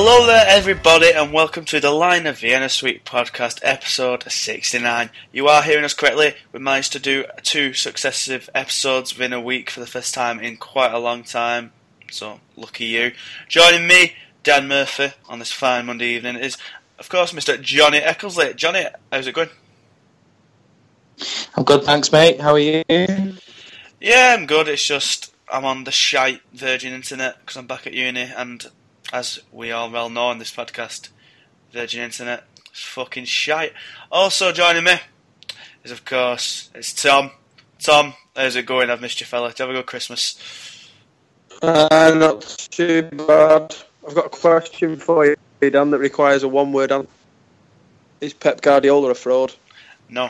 Hello there everybody and welcome to the Line of Vienna Suite podcast episode 69. You are hearing us correctly. We managed to do 2 successive episodes within a week for the first time in quite a long time. So, lucky you. Joining me, Dan Murphy, on this fine Monday evening is, of course, Mr. Johnny Eckersley. Johnny, how's it going? I'm good, thanks mate. How are you? Yeah, I'm good. It's just, I'm on the shite Virgin Internet because I'm back at uni and as we all well know on this podcast, Virgin Internet is fucking shite. Also joining me is, of course, it's Tom. Tom, how's it going? I've missed you, fella. Did you have a good Christmas? Not too bad. I've got a question for you, Dan, that requires a one-word answer. Is Pep Guardiola a fraud? No.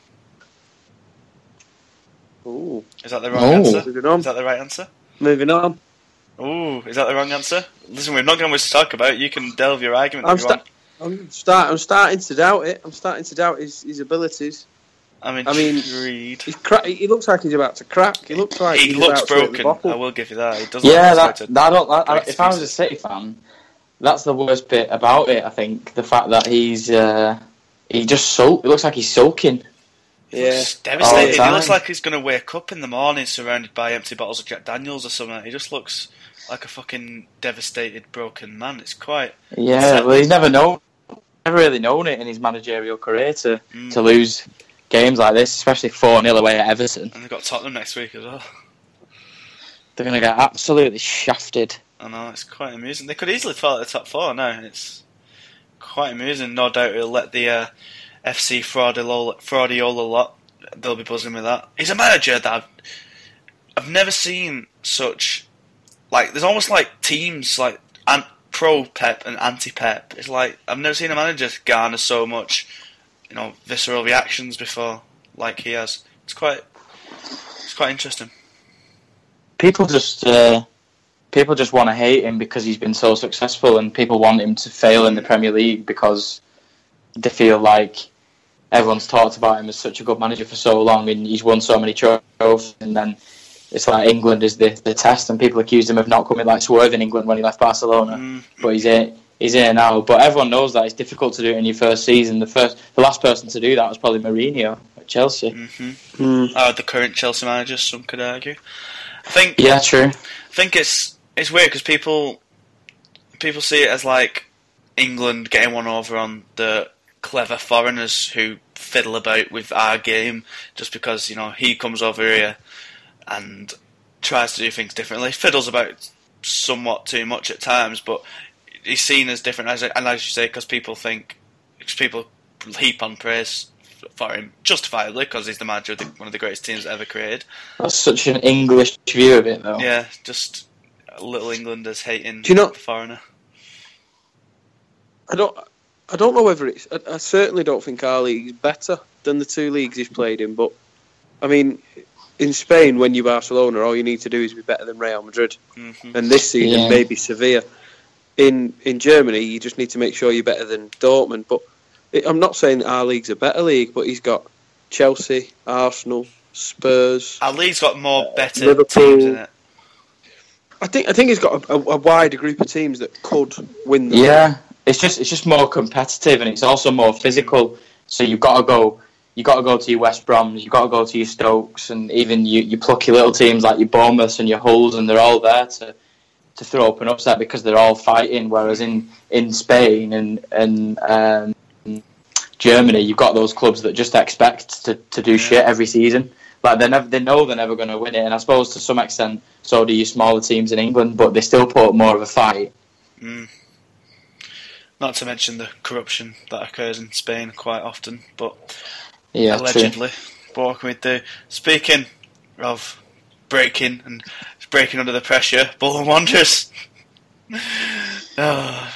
Ooh. Is that the wrong answer? Moving on. Is that the right answer? Moving on. Ooh, is that the wrong answer? Listen, we've not got much to talk about. You can delve your argument if you want. I'm starting to doubt it. I'm starting to doubt his abilities. I mean, he looks like he's about to crack. He looks like he he's looks about to hit the broken. bottle. I will give you that. He does. If I was a City fan, that's the worst bit about it. I think the fact that he looks like he's sulking. Yeah, he's devastated. He looks like he's going to wake up in the morning surrounded by empty bottles of Jack Daniels or something. He just looks like a fucking devastated, broken man. It's quite... Yeah, well, he's never really known it in his managerial career to lose games like this, especially 4-0 away at Everton. And they've got Tottenham next week as well. They're going to get absolutely shafted. I know, it's quite amusing. They could easily fall at the top 4 now. It's quite amusing. No doubt he'll let the FC Fraudiola lot, they'll be buzzing with that. He's a manager that I've never seen such... Like, there's almost like teams, like pro-Pep and anti-Pep. It's like, I've never seen a manager garner so much, visceral reactions before, like he has. It's quite interesting. People just want to hate him because he's been so successful, and people want him to fail in the Premier League because they feel like everyone's talked about him as such a good manager for so long, and he's won so many trophies, and then it's like England is the test, and people accused him of not coming like Swerve in England when he left Barcelona. But he's here now. But everyone knows that it's difficult to do it in your first season. The last person to do that was probably Mourinho at Chelsea. The current Chelsea manager, some could argue. Yeah, true. I think it's weird because people see it as like England getting one over on the clever foreigners who fiddle about with our game just because he comes over here and tries to do things differently. Fiddles about somewhat too much at times, but he's seen as different, as you say, because people heap on praise for him, justifiably, because he's the manager of one of the greatest teams ever created. That's such an English view of it, though. Yeah, just little Englanders hating the foreigner. I don't know whether it's... I certainly don't think our league is better than the 2 leagues he's played in, but, I mean... In Spain, when you're Barcelona, all you need to do is be better than Real Madrid. And this season, maybe Sevilla. In Germany, you just need to make sure you're better than Dortmund. But I'm not saying that our league's a better league, but he's got Chelsea, Arsenal, Spurs. Our league's got more better Liverpool. teams in it. I think he's got a wider group of teams that could win the league. It's just more competitive, and it's also more physical. So you've got to go to your West Broms, you've got to go to your Stokes, and even you plucky little teams like your Bournemouths and your Hulls, and they're all there to throw up an upset because they're all fighting. Whereas in Spain and Germany, you've got those clubs that just expect to do shit every season. Like they know they're never going to win it, and I suppose to some extent so do your smaller teams in England, but they still put up more of a fight. Not to mention the corruption that occurs in Spain quite often, but. Yeah, allegedly. true. But what can we do? Speaking of breaking under the pressure, Bolton Wanderers. Yeah,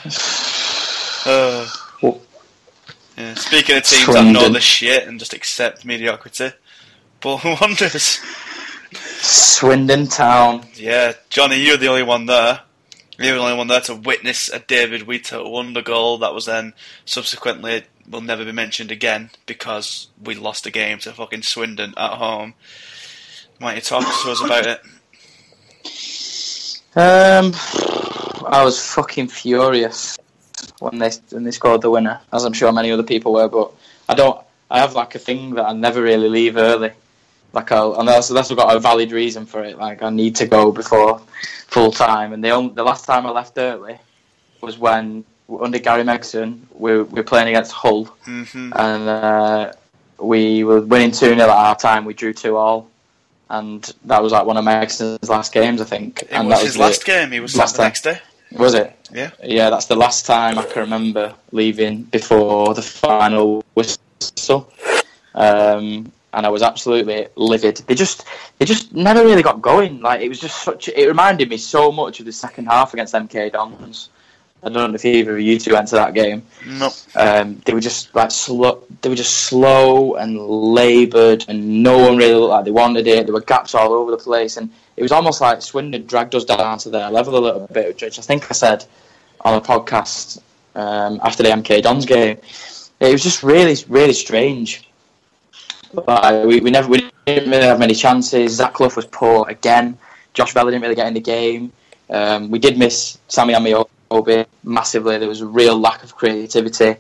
speaking of teams that know the shit and just accept mediocrity, Bolton Wanderers. Swindon Town. Yeah, Johnny, you're the only one there. You're the only one there to witness a David Wheater wonder goal that was then subsequently will never be mentioned again because we lost a game to fucking Swindon at home. Why don't you talk to us about it? I was fucking furious. when they scored the winner, as I'm sure many other people were. But I have like a thing that I never really leave early. Like and that's got a valid reason for it. Like I need to go before full time. And the last time I left early was when under Gary Megson we were playing against Hull, and we were winning 2-0 at half time. We drew 2-2. And that was like one of Megson's last games, I think. It was his last game. He was last the next day. Was it? Yeah. Yeah, that's the last time I can remember leaving before the final whistle. And I was absolutely livid. They just never really got going. Like it was just it reminded me so much of the second half against MK Dons. I don't know if either of you two went to that game. No. They were just like slow. They were just slow and laboured, and no one really looked like they wanted it. There were gaps all over the place, and it was almost like Swindon dragged us down to their level a little bit, which I think I said on a podcast after the MK Dons game. It was just really, really strange. But we didn't really have many chances. Zach Clough was poor again. Josh Vela didn't really get in the game. We did miss Sammy Amiobi massively. There was a real lack of creativity.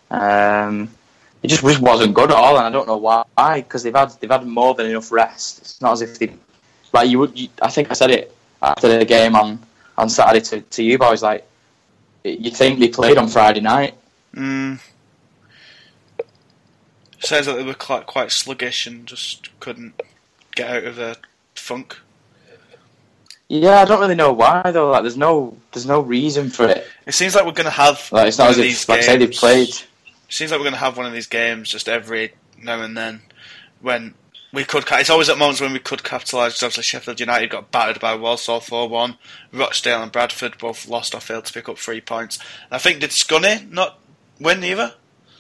It just wasn't good at all, and I don't know why. Because they've had more than enough rest. It's not as if they like I think I said it after the game on Saturday to you boys. Like you think they played on Friday night. Says that they were quite sluggish and just couldn't get out of a funk. Yeah, I don't really know why though. Like, there's no reason for it. It seems like we're going to have like it's not as if, like I say, they've played. It seems like we're going to have one of these games just every now and then when we could. It's always at moments when we could capitalise. Because obviously Sheffield United got battered by Walsall 4-1. Rochdale and Bradford both lost or failed to pick up 3 points. And I think did Scunny not win either?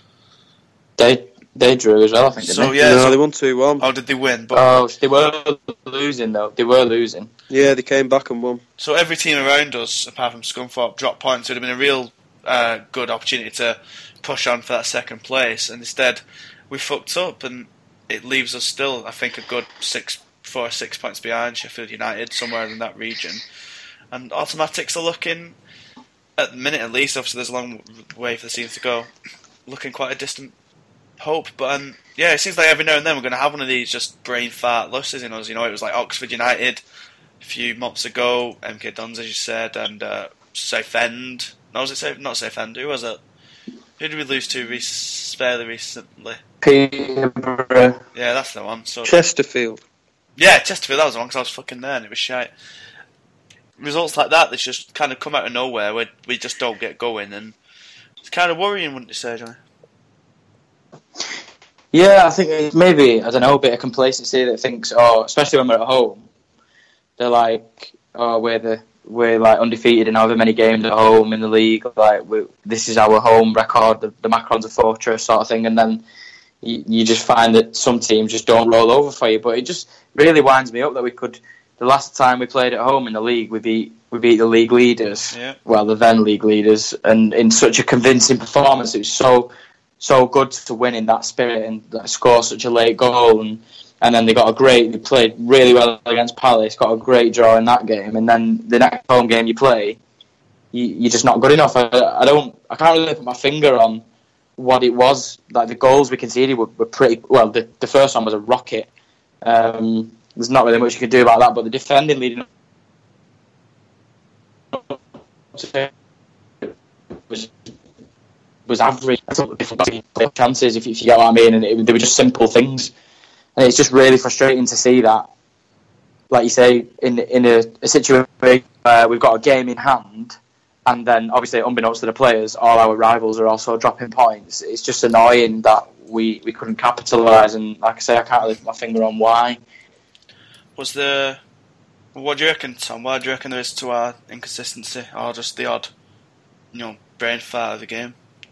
They drew as well, I think. Didn't they? Yeah, no, they won 2-1. Oh, did they win? But they were losing though. They were losing. Yeah, they came back and won. So every team around us, apart from Scunthorpe, dropped points. It would have been a real good opportunity to push on for that second place, and instead we fucked up, and it leaves us still, I think, a good 4 or 6 points behind Sheffield United, somewhere in that region. And automatics are looking, at the minute at least, obviously there's a long way for the season to go, looking quite a distant hope. But yeah, it seems like every now and then we're going to have one of these just brain fart losses in us. You know, it was like Oxford United a few months ago, MK Dons, as you said, and Southend. No, was it not Southend? Who was it? Who did we lose to fairly recently? Peterborough. Yeah, that's the one. So Chesterfield. Yeah, Chesterfield, that was the one, because I was fucking there and it was shite. Results like that just kind of come out of nowhere, where we just don't get going, and it's kind of worrying, wouldn't you say, Johnny? Yeah, I think it's maybe, I don't know, a bit of complacency that thinks, especially when we're at home, they're like, we're like undefeated in however many games at home in the league. Like this is our home record. The Macron's a fortress, sort of thing. And then you just find that some teams just don't roll over for you. But it just really winds me up that we could. The last time we played at home in the league, we beat the league leaders. Yeah. Well, the then league leaders, and in such a convincing performance. It was so good to win in that spirit and score such a late goal. And then they played really well against Palace, got a great draw in that game, and then the next home game you play, you're just not good enough. I can't really put my finger on what it was. Like the goals we conceded were pretty well. The first one was a rocket. There's not really much you could do about that, but the defending leading was average. I thought the chances, if you get what I mean, and they were just simple things. And it's just really frustrating to see that, like you say, in a situation where we've got a game in hand, and then obviously, unbeknownst to the players, all our rivals are also dropping points. It's just annoying that we couldn't capitalise, and like I say, I can't really put my finger on why. What do you reckon, Tom? Why do you reckon there is to our inconsistency, or just the odd, brain fart of the game?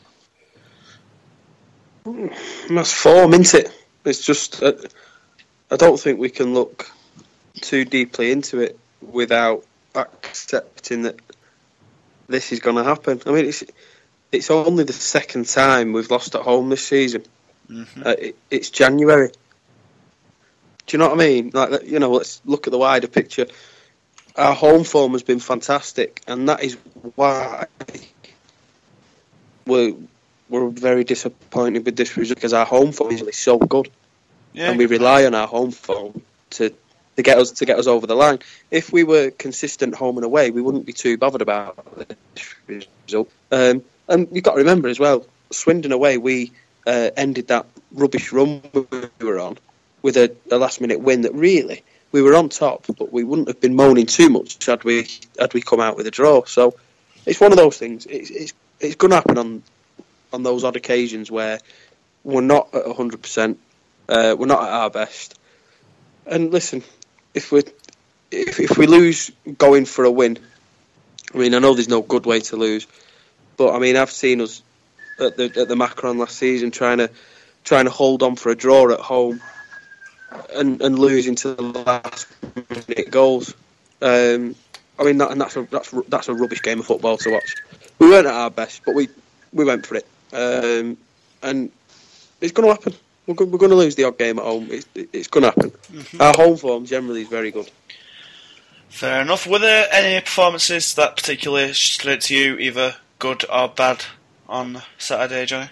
That's form, isn't it? It's just, I don't think we can look too deeply into it without accepting that this is going to happen. I mean, it's only the second time we've lost at home this season. Mm-hmm. It's January. Do you know what I mean? Like, let's look at the wider picture. Our home form has been fantastic, and that is why we're very disappointed with this result because our home form is so good, and we rely on our home form to get us over the line. If we were consistent home and away, we wouldn't be too bothered about this result. And you've got to remember as well, Swindon away, we ended that rubbish run we were on with a last-minute win that really, we were on top, but we wouldn't have been moaning too much had we come out with a draw. So it's one of those things. It's going to happen on those odd occasions where we're not at 100%, we're not at our best. And listen, if we lose going for a win, I mean, I know there's no good way to lose, but I mean, I've seen us at the Macron last season trying to hold on for a draw at home and losing to the last minute goals. I mean, that's a rubbish game of football to watch. We weren't at our best, but we went for it, and it's going to happen. We're going to lose the odd game at home. It's going to happen. Mm-hmm. Our home form generally is very good. Fair enough. Were there any performances that particularly stood out to you, either good or bad, on Saturday, Johnny?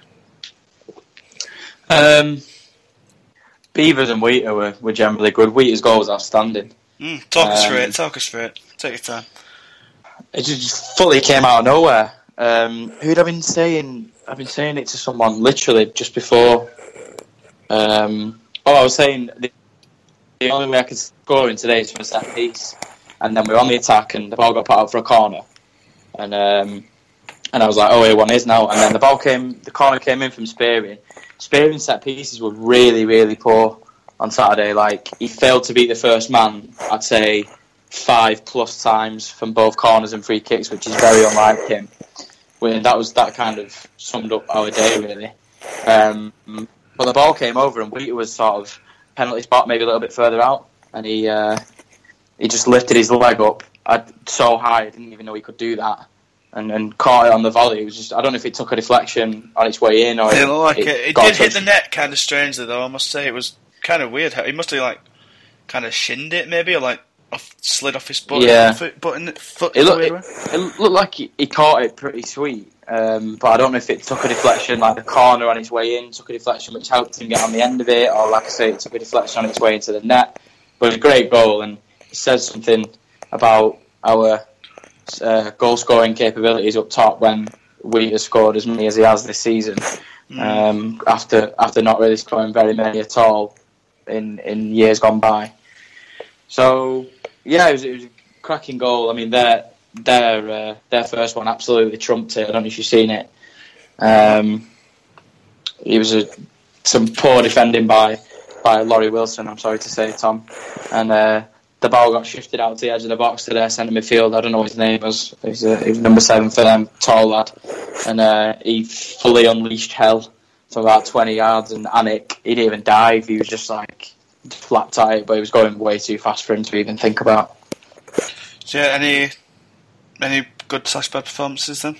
Beavers and Wheater were generally good. Wheater's goal was outstanding. Talk us through it. Take your time. It just fully came out of nowhere. Who'd I been saying? I've been saying it to someone literally just before. I was saying the only way I could score in today is from a set piece, and then we were on the attack and the ball got put out for a corner, and I was like, oh, here one is now, and then the corner came in from Spearing. Spearing's set pieces were really, really poor on Saturday. Like, he failed to beat the first man, I'd say 5+ times from both corners and free kicks, which is very unlike him. That kind of summed up our day, really. But the ball came over and Wheater was sort of penalty spot, maybe a little bit further out, and he just lifted his leg up so high, I didn't even know he could do that, and caught it on the volley. It was just, I don't know if it took a deflection on its way in or it did hit the net kind of strangely though. I must say it was kind of weird. He must have kind of shinned it maybe, or slid off his foot. Yeah, foot it looked like he caught it pretty sweet. But I don't know if it took a deflection, like the corner on its way in took a deflection which helped him get on the end of it, or like I say, it took a deflection on its way into the net. But it was a great goal, and it says something about our goal scoring capabilities up top when Wheater scored as many as he has this season, after not really scoring very many at all in years gone by. So yeah, it was a cracking goal. I mean, their first one absolutely trumped it. I don't know if you've seen it. It was some poor defending by Laurie Wilson, I'm sorry to say, Tom. And the ball got shifted out to the edge of the box to their centre midfield. I don't know what his name was. He was number 7 for them, tall lad. And he fully unleashed hell from about 20 yards. And Anik, he didn't even dive. He was just flat tight, but he was going way too fast for him to even think about. So yeah, any good / bad performances then?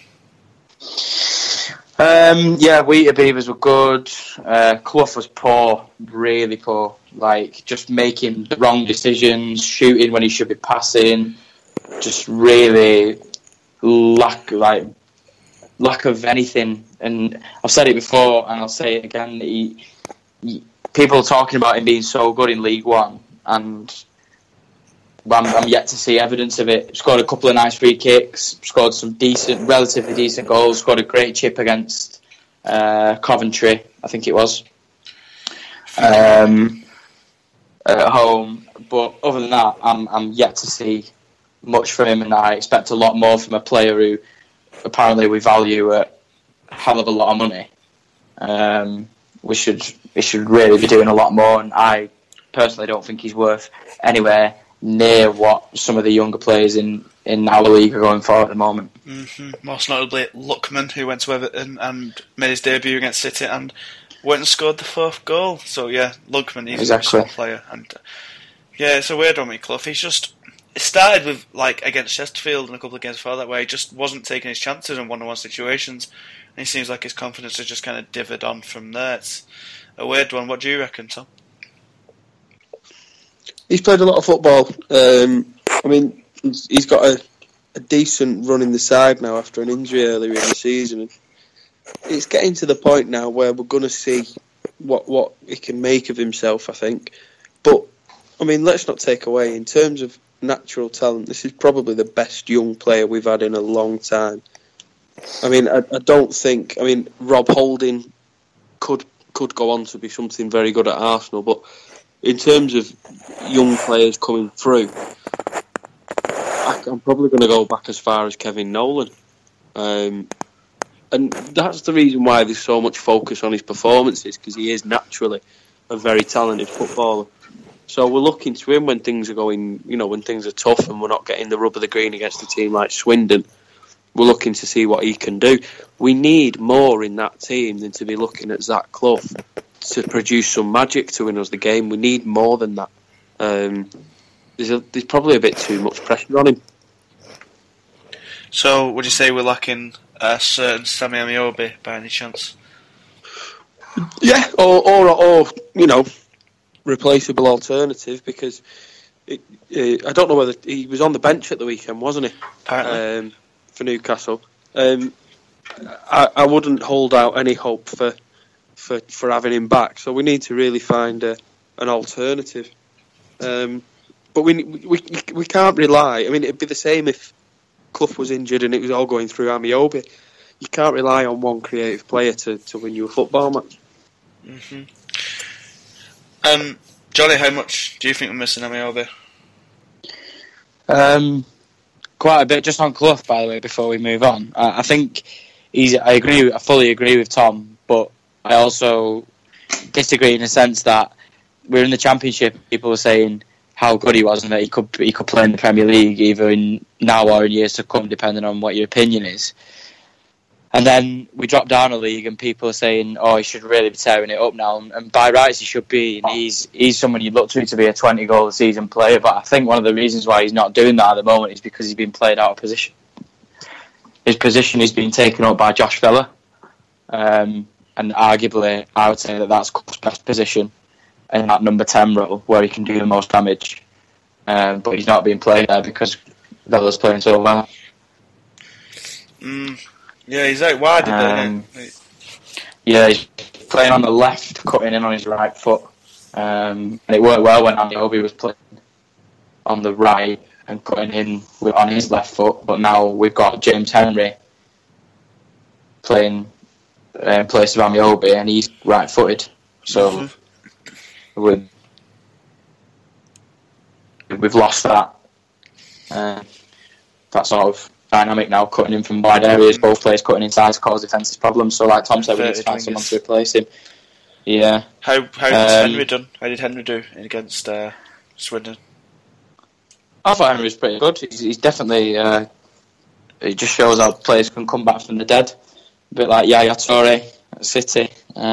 Wheater Beavers were good. Clough was poor, really poor. Just making the wrong decisions, shooting when he should be passing. Just really lack of anything. And I've said it before, and I'll say it again. People are talking about him being so good in League One, and I'm yet to see evidence of it. Scored a couple of nice free kicks, scored some relatively decent goals, scored a great chip against Coventry, I think it was, at home. But other than that, I'm yet to see much from him, and I expect a lot more from a player who apparently we value at a hell of a lot of money. We should really be doing a lot more, and I personally don't think he's worth anywhere near what some of the younger players in our league are going for at the moment. Mm-hmm. Most notably Luckman, who went to Everton and made his debut against City and went and scored the 4th goal. So yeah, Luckman, he's a good player. And yeah, it's a weird one with Clough. It started with against Chesterfield and a couple of games before that where he just wasn't taking his chances in one-on-one situations, and he seems like his confidence has just kind of dithered on from there. It's a weird one. What do you reckon, Tom? He's played a lot of football. I mean, he's got a decent run in the side now after an injury earlier in the season. it's getting to the point now where we're going to see what he can make of himself, I think. But, I mean, let's not take away, in terms of natural talent, this is probably the best young player we've had in a long time. I mean, I don't think... I mean, Rob Holding could go on to be something very good at Arsenal, but in terms of young players coming through, I'm probably going to go back as far as Kevin Nolan. And that's the reason why there's so much focus on his performances, because he is naturally a very talented footballer. So we're looking to him when things are going, when things are tough and we're not getting the rub of the green against a team like Swindon. We're looking to see what he can do. We need more in that team than to be looking at Zach Clough to produce some magic to win us the game. We need more than that. There's probably a bit too much pressure on him. So, would you say we're lacking a certain Sammy Amiobi by any chance? Yeah, or replaceable alternative, because I don't know whether he was on the bench at the weekend, wasn't he? Apparently. For Newcastle. I wouldn't hold out any hope for having him back, so we need to really find an alternative. But we can't rely. I mean, it'd be the same if Clough was injured and it was all going through Amiobi. You can't rely on one creative player to win you a football match. Mm-hmm. Johnny, how much do you think we're missing Amiobi? Quite a bit. Just on Clough, by the way, before we move on, I think I fully agree with Tom, but I also disagree in the sense that we're in the Championship. People were saying how good he was and that he could play in the Premier League either in now or in years to come, depending on what your opinion is. And then we drop down a league and people are saying, oh, he should really be tearing it up now. And by rights, he should be. And he's someone you'd look to be a 20-goal-a-season player. But I think one of the reasons why he's not doing that at the moment is because he's been played out of position. His position is being taken up by Josh Vela. And arguably, I would say that that's Clough's best position in that number 10 role, where he can do the most damage. But he's not being played there because Vela's playing so well. Yeah, he's out wide a bit. Yeah, he's playing on the left, cutting in on his right foot. And it worked well when Amiobi was playing on the right and cutting in on his left foot. But now we've got James Henry playing in place of Amiobi, and he's right-footed. So we've lost that. That sort of dynamic now, cutting in from wide areas, both players cutting inside to cause defensive problems. So, like Tom said, we need to find someone to replace him. Yeah. How did Henry done? How did Henry do against Swindon? I thought Henry was pretty good. He's definitely. It just shows how players can come back from the dead. A bit like Yaya Toure at City.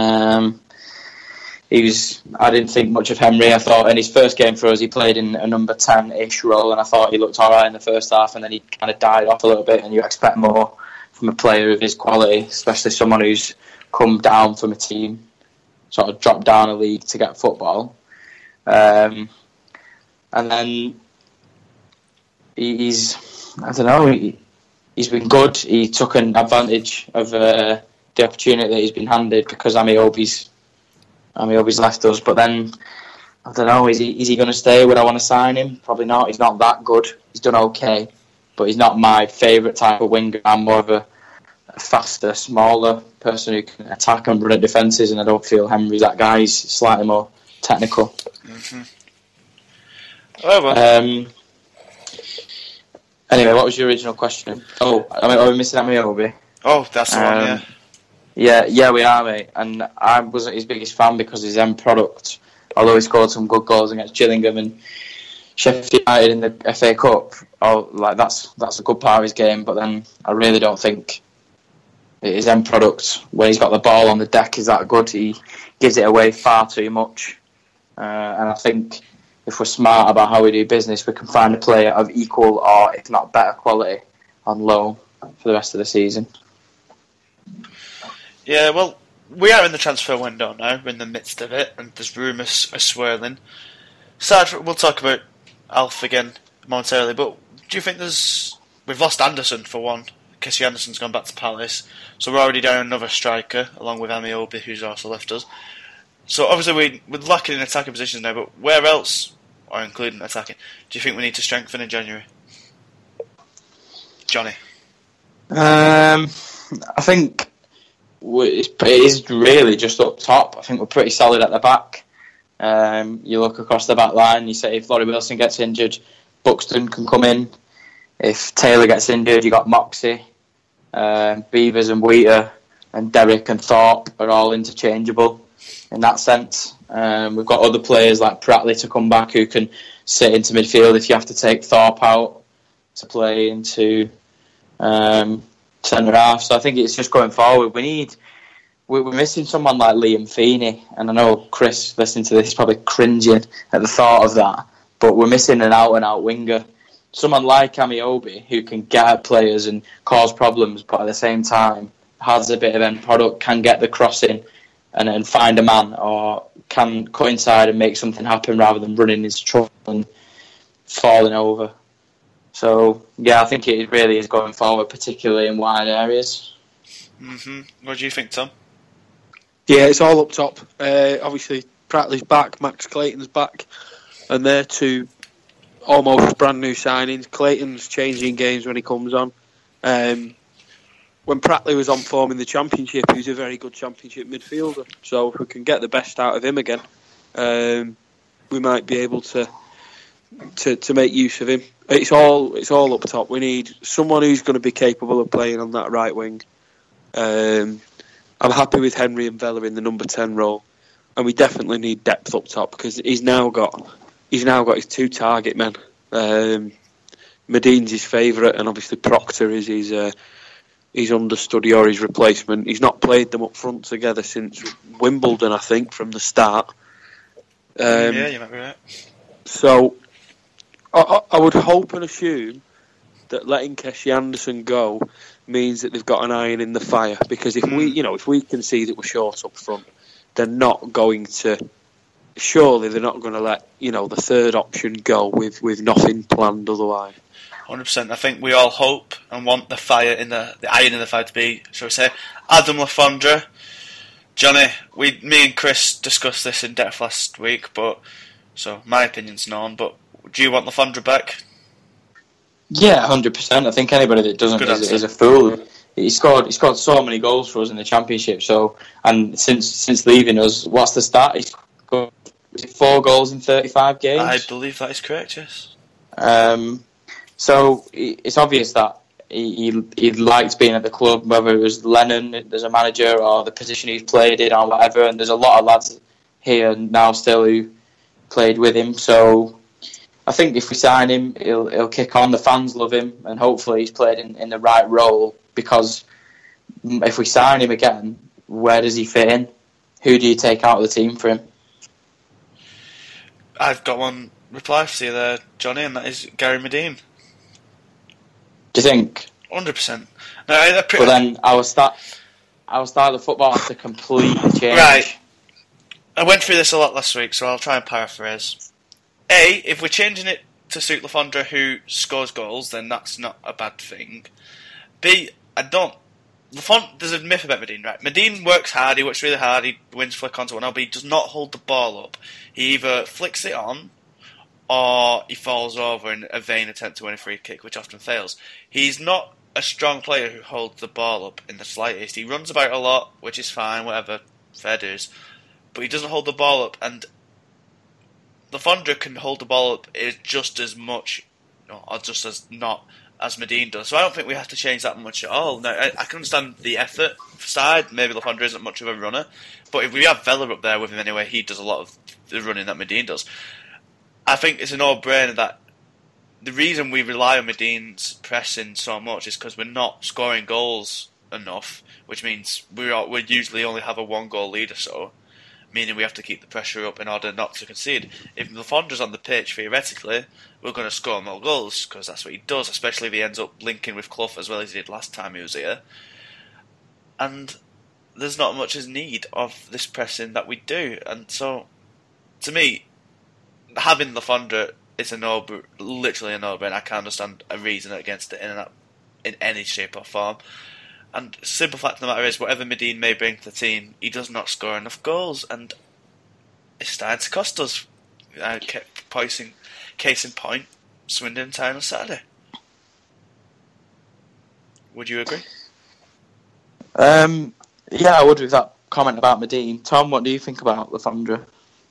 I didn't think much of Henry. I thought in his first game for us, he played in a number 10-ish role, and I thought he looked alright in the first half, and then he kind of died off a little bit, and you expect more from a player of his quality, especially someone who's come down from a team, sort of dropped down a league to get football. And then he's been good. He took an advantage of the opportunity that he's been handed because Amiobi's left us, but then I don't know. Is he going to stay? Would I want to sign him? Probably not. He's not that good. He's done okay, but he's not my favourite type of winger. I'm more of a faster, smaller person who can attack and run at defences, and I don't feel Henry's that guy. He's slightly more technical. Mm-hmm. Oh, well. Anyway, what was your original question? Oh, are we missing Amiobi? Oh, that's the one. Yeah, we are, mate. And I wasn't his biggest fan because of his end product. Although he scored some good goals against Gillingham and Sheffield United in the FA Cup, that's a good part of his game. But then I really don't think his end product, when he's got the ball on the deck, is that good. He gives it away far too much. And I think if we're smart about how we do business, we can find a player of equal or, if not better quality, on loan for the rest of the season. Yeah, well, we are in the transfer window now. We're in the midst of it, and there's rumours are swirling. We'll talk about Alf again momentarily, but do you think we've lost Anderson for one? Kessie Anderson's gone back to Palace, so we're already down another striker, along with Amiobi, who's also left us. So obviously we're lacking in attacking positions now, but where else, or including attacking, do you think we need to strengthen in January? Johnny? I think it is really just up top. I think we're pretty solid at the back. You look across the back line, you say if Laurie Wilson gets injured, Buxton can come in. If Taylor gets injured, you got Moxie, Beavers and Wheater, and Derrick and Thorpe are all interchangeable in that sense. We've got other players like Pratley to come back who can sit into midfield if you have to take Thorpe out to play into centre half. So I think it's just going forward. We're missing someone like Liam Feeney, and I know Chris listening to this is probably cringing at the thought of that, but we're missing an out-and-out winger. Someone like Amiobi who can get at players and cause problems, but at the same time has a bit of end product, can get the crossing and find a man, or can cut inside and make something happen rather than running into trouble and falling over. So, yeah, I think it really is going forward, particularly in wide areas. What do you think, Tom? Yeah, it's all up top. Obviously, Pratley's back, Max Clayton's back, and they're two almost brand new signings. Clayton's changing games when he comes on. When Pratley was on form in the Championship, he was a very good Championship midfielder. So if we can get the best out of him again, we might be able to make use of him. It's all up top. We need someone who's going to be capable of playing on that right wing. I'm happy with Henry and Vella in the number 10 role, and we definitely need depth up top because he's now got his two target men. Medine's his favourite, and obviously Proctor is his understudy or his replacement. He's not played them up front together since Wimbledon, I think, from the start. Yeah, you might be right. So I would hope and assume that letting Kessie Anderson go means that they've got an iron in the fire, because if we can see that we're short up front, they're not going to let the third option go with nothing planned otherwise. 100%. I think we all hope and want the fire in the iron in the fire to be, shall we say, Adam Le Fondre. Johnny, me and Chris discussed this in depth last week, so my opinion's known. But do you want Le Fondre back? Yeah, 100%. I think anybody that doesn't is a fool. He scored so many goals for us in the Championship. So, and since leaving us, what's the stat? He's scored 4 goals in 35 games. I believe that is correct. Yes. So it's obvious that he liked being at the club, whether it was Lennon as a manager or the position he's played in or whatever. And there's a lot of lads here now still who played with him. So I think if we sign him, he'll kick on. The fans love him, and hopefully he's played in the right role. Because if we sign him again, where does he fit in? Who do you take out of the team for him? I've got one reply for you there, Johnny, and that is Gary Medine. Do you think? 100%. But then our style of football has to completely change. Right. I went through this a lot last week, so I'll try and paraphrase. A, if we're changing it to suit Le Fondre, who scores goals, then that's not a bad thing. B, there's a myth about Medine, right? Medine works hard, he works really hard, he wins flick-ons and whatnot, but he does not hold the ball up. He either flicks it on, or he falls over in a vain attempt to win a free kick, which often fails. He's not a strong player who holds the ball up in the slightest. He runs about a lot, which is fine, whatever, fair dues, but he doesn't hold the ball up, and Le Fondre can hold the ball up just as much, or just as not, as Medine does. So I don't think we have to change that much at all. Now, I can understand the effort side. Maybe Le Fondre isn't much of a runner, but if we have Vella up there with him anyway, he does a lot of the running that Medine does. I think it's a no-brainer that the reason we rely on Medine's pressing so much is because we're not scoring goals enough, which means we usually only have a 1-goal lead or so, meaning we have to keep the pressure up in order not to concede. If Le Fondre's on the pitch, theoretically, we're going to score more goals, because that's what he does, especially if he ends up linking with Clough as well as he did last time he was here. And there's not much as need of this pressing that we do. And so, to me, having Le Fondre is literally a no-brainer. I can't understand a reason against it in that in any shape or form. And the simple fact of the matter is, whatever Medine may bring to the team, he does not score enough goals, and it's starting to cost us. Case in point, Swindon Town on Saturday. Would you agree? Yeah, I would with that comment about Medine. Tom, what do you think about Le Fondre?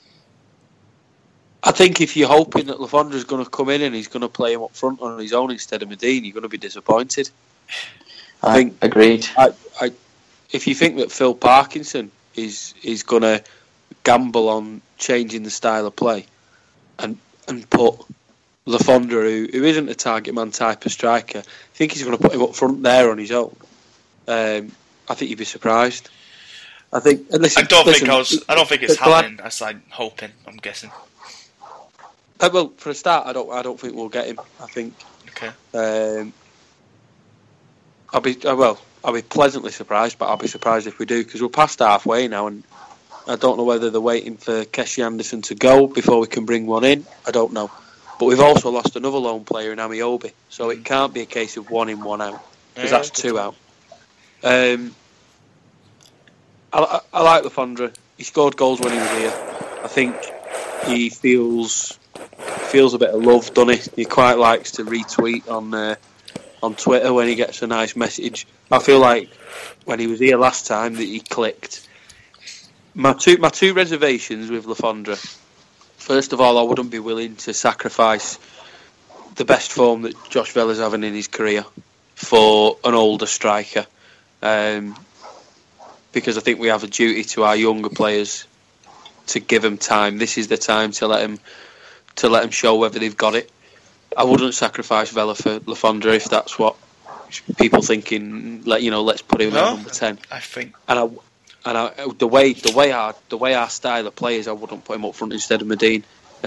I think if you're hoping that Le Fondre's going to come in and he's going to play him up front on his own instead of Medine, you're going to be disappointed. I think agreed. If you think that Phil Parkinson is going to gamble on changing the style of play and put Le Fondre, who isn't a target man type of striker, I think he's going to put him up front there on his own. I think you'd be surprised. I don't think it's happening. I'm hoping. I'm guessing. Well, for a start, I don't think we'll get him. I think. Okay. I'll be pleasantly surprised, but I'll be surprised if we do, because we're past halfway now, and I don't know whether they're waiting for Keshi Anderson to go before we can bring one in. I don't know. But we've also lost another lone player in Amiobi, so it can't be a case of one in, one out, because that's two out. I like Le Fondre. He scored goals when he was here. I think he feels a bit of love, doesn't he? He quite likes to retweet on Twitter when he gets a nice message. I feel like when he was here last time that he clicked. My two reservations with Le Fondre. First of all, I wouldn't be willing to sacrifice the best form that Josh Vella's having in his career for an older striker. Because I think we have a duty to our younger players to give them time. This is the time to let them show whether they've got it. I wouldn't sacrifice Vela for Le Fondre if that's what people thinking. Let's put him at number 10. I think, the way our style of play is, I wouldn't put him up front instead of Medine.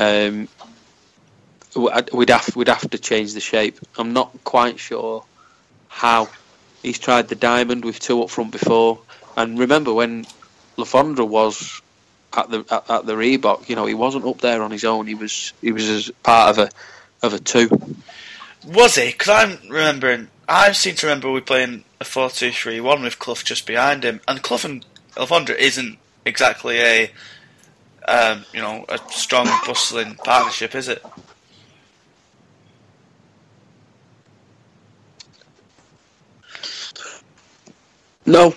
We'd have to change the shape. I'm not quite sure how. He's tried the diamond with two up front before, and remember when Le Fondre was at the Reebok, he wasn't up there on his own. He was as part of a two. Was he? Because I seem to remember we playing a 4-2-3-1 with Clough just behind him, and Clough and Le Fondre isn't exactly a strong bustling partnership, is it? No.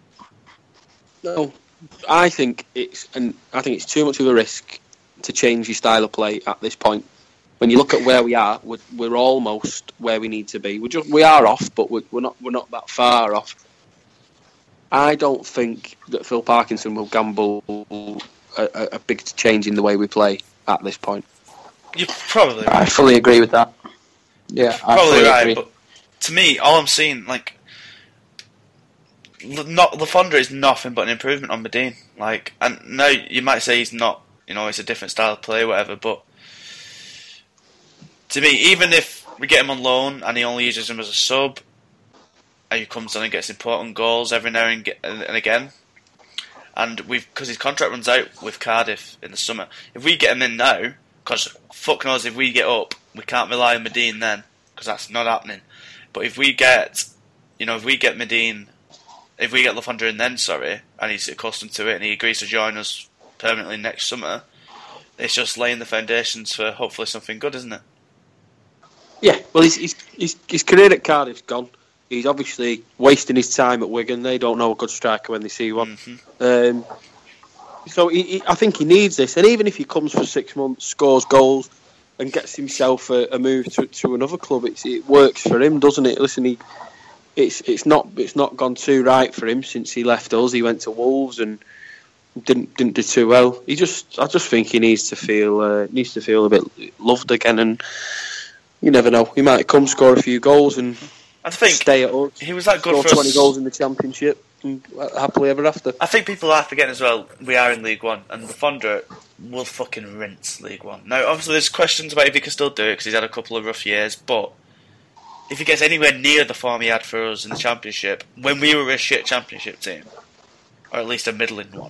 I think it's too much of a risk to change your style of play at this point. When you look at where we are, we're almost where we need to be. We are off, but we're not that far off. I don't think that Phil Parkinson will gamble a big change in the way we play at this point. You're probably right. I fully agree with that. Yeah, probably right. Agree. But to me, all I'm seeing, Le Fondre is nothing but an improvement on Medine. And now you might say he's not. It's a different style of play, whatever. But to me, even if we get him on loan and he only uses him as a sub, and he comes on and gets important goals every now and again, and because his contract runs out with Cardiff in the summer, if we get him in now, because fuck knows if we get up, we can't rely on Medine then, because that's not happening. But if we get Medine. If we get Le Fondre in then, and he's accustomed to it and he agrees to join us permanently next summer, it's just laying the foundations for hopefully something good, isn't it? Yeah, well, his career at Cardiff's gone. He's obviously wasting his time at Wigan. They don't know a good striker when they see one. Mm-hmm. So I think he needs this. And even if he comes for 6 months, scores goals and gets himself a move to another club, it works for him, doesn't it? Listen, It's not gone too right for him since he left us. He went to Wolves and didn't do too well. I just think he needs to feel a bit loved again, and you never know. He might come score a few goals and stay at us. He was that good score for 20 goals in the Championship and happily ever after. I think people are forgetting as well. We are in League One, and Le Fondre will fucking rinse League One. Now, obviously, there's questions about if he can still do it because he's had a couple of rough years, but if he gets anywhere near the form he had for us in the Championship, when we were a shit Championship team, or at least a middling one,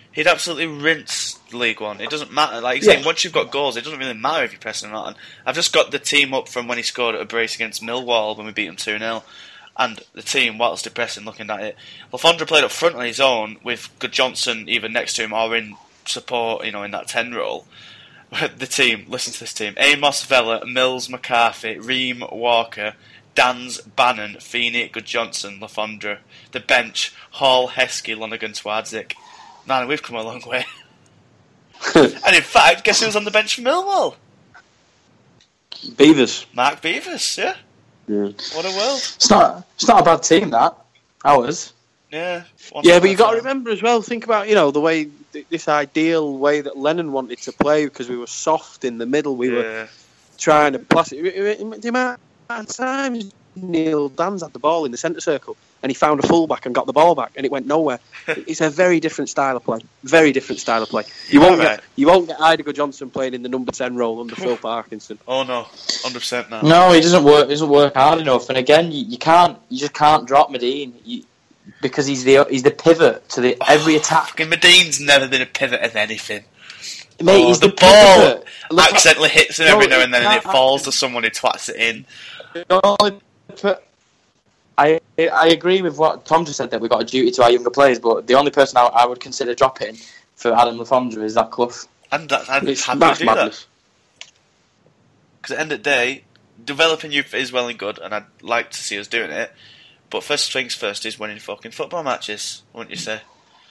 he'd absolutely rinse League One. It doesn't matter. Like you're saying, once you've got goals, it doesn't really matter if you're pressing or not. And I've just got the team up from when he scored at a brace against Millwall when we beat them 2-0. And the team, whilst depressing looking at it, Le Fondre played up front on his own with Goodjohnson either next to him or in support, in that 10 role. The team, listen to this team: Amos, Vella, Mills, McCarthy, Ream, Walker, Dans, Bannon, Feeney, Goodjohnson, Le Fondre. The bench: Hall, Heskey, Lonergan, Twardzik. Man, we've come a long way. And in fact, guess who was on the bench for Millwall? Beavers. Mark Beavers, yeah. What a world. It's not a bad team, that. Ours. Yeah. Yeah, but you got to remember as well, think about, the way, this ideal way that Lennon wanted to play, because we were soft in the middle, we were trying to plus it. The amount of times Neil Dans had the ball in the centre circle and he found a fullback and got the ball back and it went nowhere. It's a very different style of play. Very different style of play. You won't get Idaho Johnson playing in the number 10 role under Phil Parkinson. Oh no, 100% no. No, he doesn't work. Doesn't work hard enough. And again, you just can't drop Medine because he's the pivot to every attack. Fucking Medine's never been a pivot of anything. Mate, he's the ball accidentally hits him every now and then, and it falls to someone who twats it in. I agree with what Tom just said, that we've got a duty to our younger players, but the only person I would consider dropping for Adam Le Fondre is Zach Clough. And that's madness. Because at the end of the day, developing youth is well and good, and I'd like to see us doing it, but first things first is winning fucking football matches, wouldn't you say?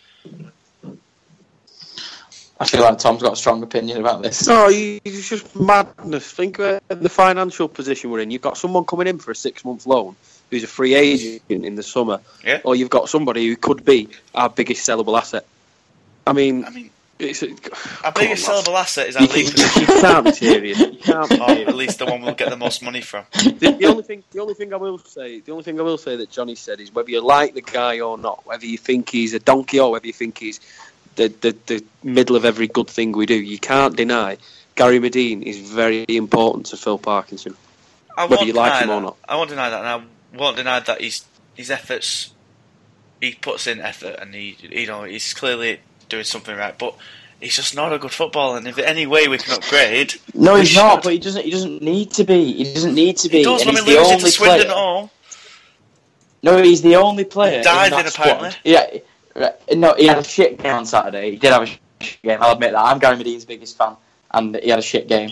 I feel like Tom's got a strong opinion about this. No, it's just madness. Think of the financial position we're in. You've got someone coming in for a 6-month loan who's a free agent in the summer, or you've got somebody who could be our biggest sellable asset. I mean it's our biggest sellable asset is our league position. You can't be serious. You can't be serious. Or at least the one we'll get the most money from. The only thing I will say that Johnny said is whether you like the guy or not, whether you think he's a donkey or whether you think he's the middle of every good thing we do, you can't deny Gary Medine is very important to Phil Parkinson. Whether you like him or not. I won't deny that, and I won't deny that his efforts, he puts in effort, and he's clearly doing something right, but he's just not a good footballer, and if any way we can upgrade... No, he's not, but he doesn't need to be. He doesn't need to be. He does when we lose it to Swindon at all. No, he's the only player Diving, in that apparently. squad. Yeah. No, he had a shit game on Saturday. He did have a shit game, I'll admit that. I'm Gary Medine's biggest fan, and he had a shit game.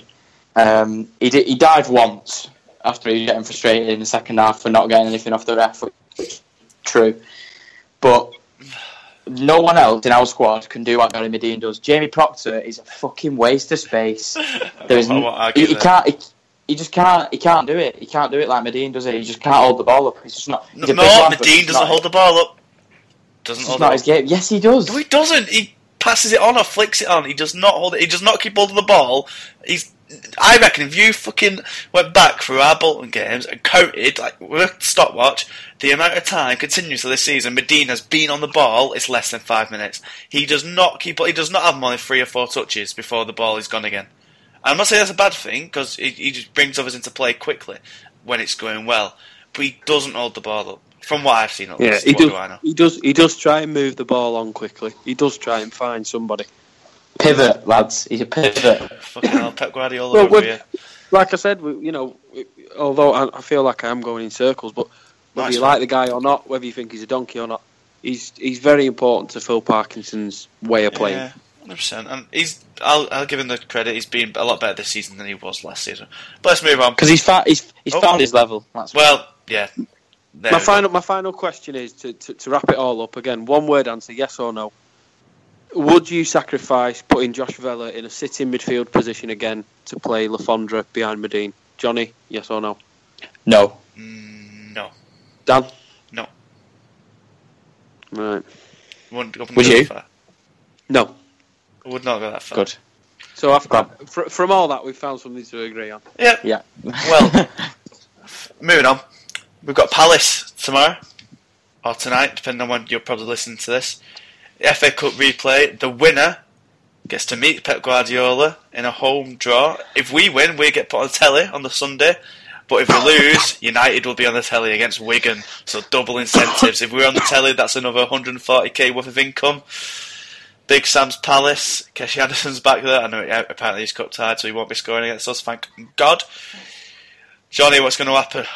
He dived once after he was getting frustrated in the second half for not getting anything off the ref, which is true. But no one else in our squad can do what Gary Medine does. Jamie Proctor is a fucking waste of space. He just can't. He can't do it. He can't do it like Medine does it. He just can't hold the ball up. He's just not. Medine doesn't hold the ball up. It's not his game. Yes, he does. No, he doesn't. He passes it on or flicks it on. He does not hold it. He does not keep hold of the ball. I reckon if you fucking went back through our Bolton games and counted, like with a stopwatch, the amount of time continuously this season Medine has been on the ball, it's less than 5 minutes. He does not have more than 3 or 4 touches before the ball is gone again. I'm not saying that's a bad thing, because he just brings others into play quickly when it's going well, but he doesn't hold the ball up. From what I've seen, at least, what do I know? He does try and move the ball on quickly. He does try and find somebody. Pivot, lads. He's a pivot. Fucking hell, Pep Guardiola over here. Like I said, although I feel like I am going in circles, but whether you like the guy or not, whether you think he's a donkey or not, he's very important to Phil Parkinson's way of playing. Yeah, 100%. And I'll give him the credit. He's been a lot better this season than he was last season. But let's move on because he's found his level. Yeah. My final question is to wrap it all up again. One word answer: yes or no. Would you sacrifice putting Josh Vella in a sitting midfield position again to play Le Fondre behind Medine? Johnny, yes or no? No. No. Dan? No. Right. Would you? No. I would not go that far. Good. So from all that, we've found something to agree on. Yeah. Well, moving on. We've got Palace tomorrow, or tonight, depending on when you're probably listening to this. The FA Cup replay. The winner gets to meet Pep Guardiola in a home draw. If we win, we get put on telly on the Sunday. But if we lose, United will be on the telly against Wigan. So double incentives. If we're on the telly, that's another 140k worth of income. Big Sam's Palace. Keshi Anderson's back there. I know apparently he's cup tied, so he won't be scoring against us. Thank God. Johnny, what's going to happen?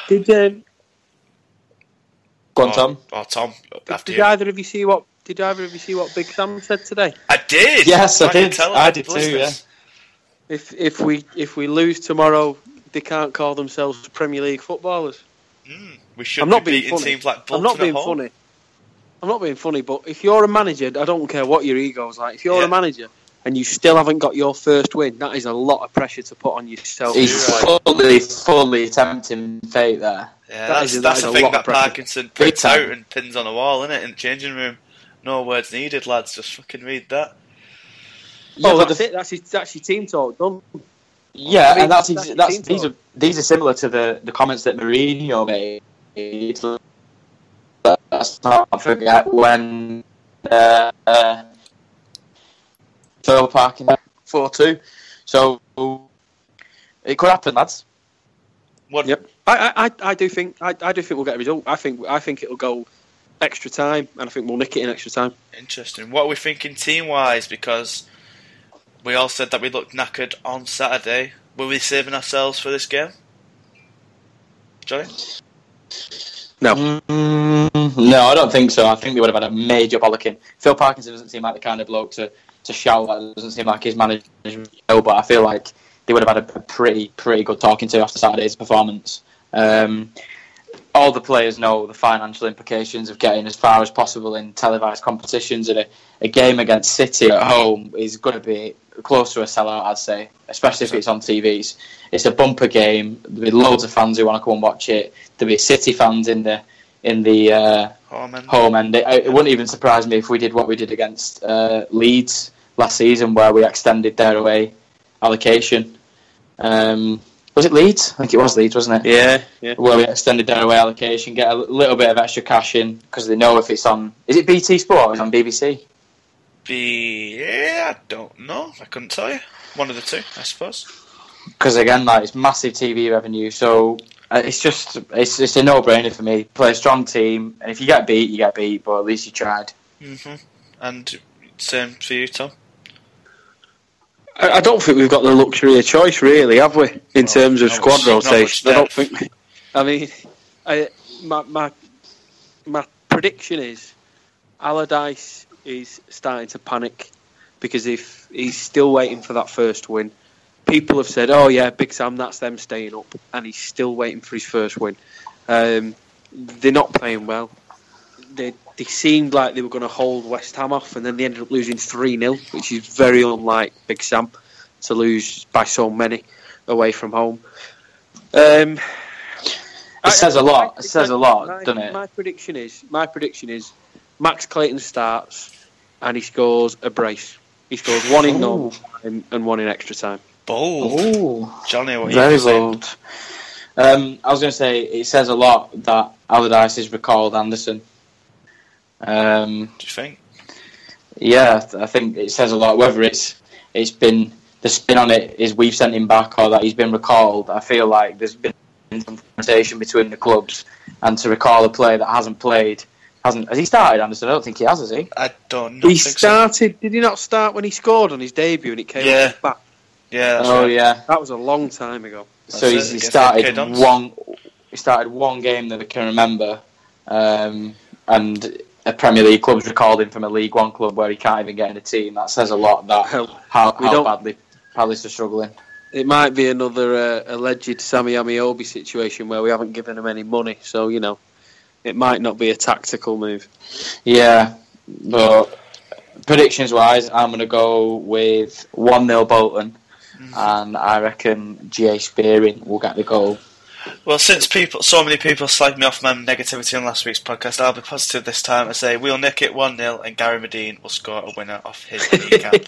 Go on, Tom. Or Tom. Did either of you see what Big Sam said today? I did. Yes, I did. I did too. Yeah. If we lose tomorrow, they can't call themselves Premier League footballers. We should be beating teams like Bolton. I'm not being funny. I'm not being funny, but if you're a manager, I don't care what your ego's like. If you're a manager and you still haven't got your first win, that is a lot of pressure to put on yourself. He's fully tempting fate there. Yeah, that's the thing that Parkinson prints out and pins on the wall, isn't it? In the changing room. No words needed, lads. Just fucking read that. Oh, that's it. That's your team talk done. Yeah, and these are similar to the comments that Mourinho made. Let's not forget when Phil Parkin 4-2. So it could happen, lads. Yep. I do think we'll get a result. I think it'll go extra time, and I think we'll nick it in extra time. Interesting. What are we thinking team-wise? Because we all said that we looked knackered on Saturday. Were we saving ourselves for this game? Johnny? No. No, I don't think so. I think they would have had a major bollocking. Phil Parkinson doesn't seem like the kind of bloke to shout at. It doesn't seem like his manager, but I feel like they would have had a pretty good talking to after Saturday's performance. All the players know the financial implications of getting as far as possible in televised competitions, and a game against City at home is going to be close to a sellout, I'd say, especially if it's on TVs. It's a bumper game. There'll be loads of fans who want to come and watch it. There'll be City fans in the home end. It wouldn't even surprise me if we did what we did against Leeds last season, where we extended their away allocation. Was it Leeds? I think it was Leeds, wasn't it? Yeah. Where we extended their away allocation, get a little bit of extra cash in, because they know if it's on... Is it BT Sport or is it on BBC? I don't know. I couldn't tell you. One of the two, I suppose. Because again, it's massive TV revenue, so it's a no-brainer for me. Play a strong team, and if you get beat, you get beat, but at least you tried. Mm-hmm. And same for you, Tom? I don't think we've got the luxury of choice, really, have we? In terms of squad rotation, I don't think. I mean, my prediction is Allardyce is starting to panic, because if he's still waiting for that first win, people have said, "Oh yeah, Big Sam, that's them staying up," and he's still waiting for his first win. They're not playing well. They seemed like they were going to hold West Ham off, and then they ended up losing 3-0, which is very unlike Big Sam to lose by so many away from home. It says a lot. It says a lot, doesn't it? My prediction is Max Clayton starts and he scores a brace. He scores one in normal time and one in extra time. Bold. Ooh. Johnny, what are Very you saying? bold. I was going to say, it says a lot that Allardyce has recalled Anderson. Do you think? Yeah, I think it says a lot. Whether it's been the spin on it is we've sent him back or that he's been recalled, I feel like there's been some conversation between the clubs, and to recall a player that hasn't played. Has he started, Anderson? I don't think he has he? I don't know. He started. So. Did he not start when he scored on his debut and it came back? Yeah. That's right. Yeah. That was a long time ago. So he started one. He started one game that I can remember, and a Premier League club's recalled him from a League One club where he can't even get in a team. That says a lot about how badly Palace are struggling. It might be another alleged Sammy Amiobi situation where we haven't given him any money, so it might not be a tactical move. Yeah, but predictions-wise, I'm going to go with 1-0 Bolton, and I reckon G.A. Spearing will get the goal. Well, since so many people slagged me off my negativity on last week's podcast, I'll be positive this time and say we'll nick it 1-0 and Gary Medine will score a winner off his kneecap.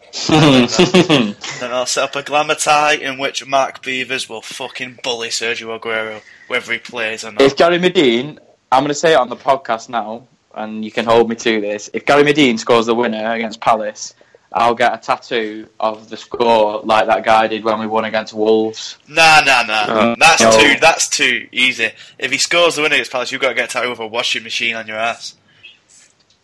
Then I'll set up a glamour tie in which Mark Beavers will fucking bully Sergio Aguero, whether he plays or not. If Gary Medine, I'm going to say it on the podcast now, and you can hold me to this. If Gary Medine scores the winner against Palace, I'll get a tattoo of the score like that guy did when we won against Wolves. Nah. That's too easy. If he scores the winner against Palace, you've got to get a tattoo of a washing machine on your ass.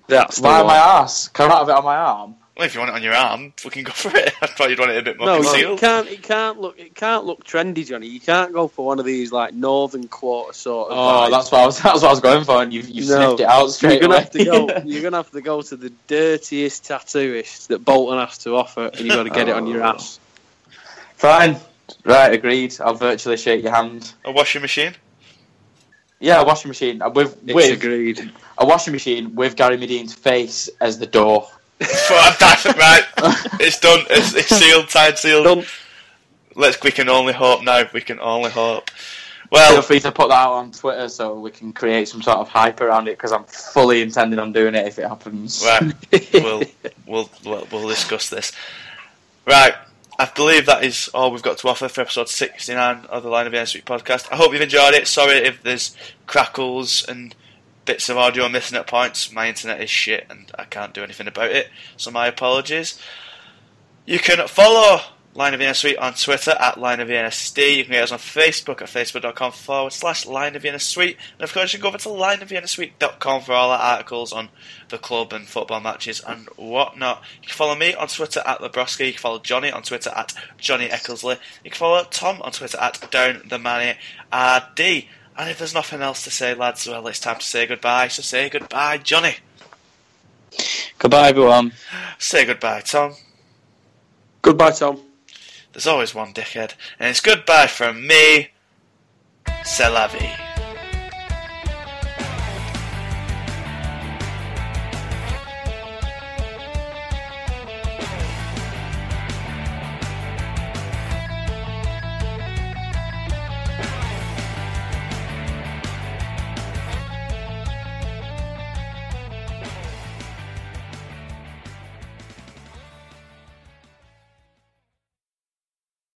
That's Why my arse? Can I not have it on my arm? Well, if you want it on your arm, we can go for it. I thought you'd want it a bit more No, concealed. it can't look trendy, Johnny. You can't go for one of these like Northern Quarter sort of. Oh, vibes. that's what I was going for, and you've sniffed it out straight You're gonna away. have to go. You're gonna have to go to the dirtiest tattooist that Bolton has to offer, and you've got to get it on your ass. Fine. Right, agreed. I'll virtually shake your hand. A washing machine? Yeah, a washing machine with Agreed. a washing machine with Gary Medine's face as the door. Right, it's done. It's sealed, tied, sealed. Done. We can only hope now. We can only hope. Feel Well, free to put that out on Twitter so we can create some sort of hype around it, because I'm fully intending on doing it if it happens. right, we'll discuss this. Right, I believe that is all we've got to offer for episode 69 of the Line of the End Street podcast. I hope you've enjoyed it. Sorry if there's crackles and bits of audio missing at points. My internet is shit and I can't do anything about it, so my apologies. You can follow Line of the End Street on Twitter at Line of the NSD. You can get us on Facebook at facebook.com/Line of the End Street. And of course, you can go over to lineoftheendstreet.com for all our articles on the club and football matches and whatnot. You can follow me on Twitter at Lebroski. You can follow Johnny on Twitter at Johnny Eckersley. You can follow Tom on Twitter at DownTheMannyRD. And if there's nothing else to say, lads, well, it's time to say goodbye. So say goodbye, Johnny. Goodbye, everyone. Say goodbye, Tom. Goodbye, Tom. There's always one dickhead. And it's goodbye from me. C'est la vie.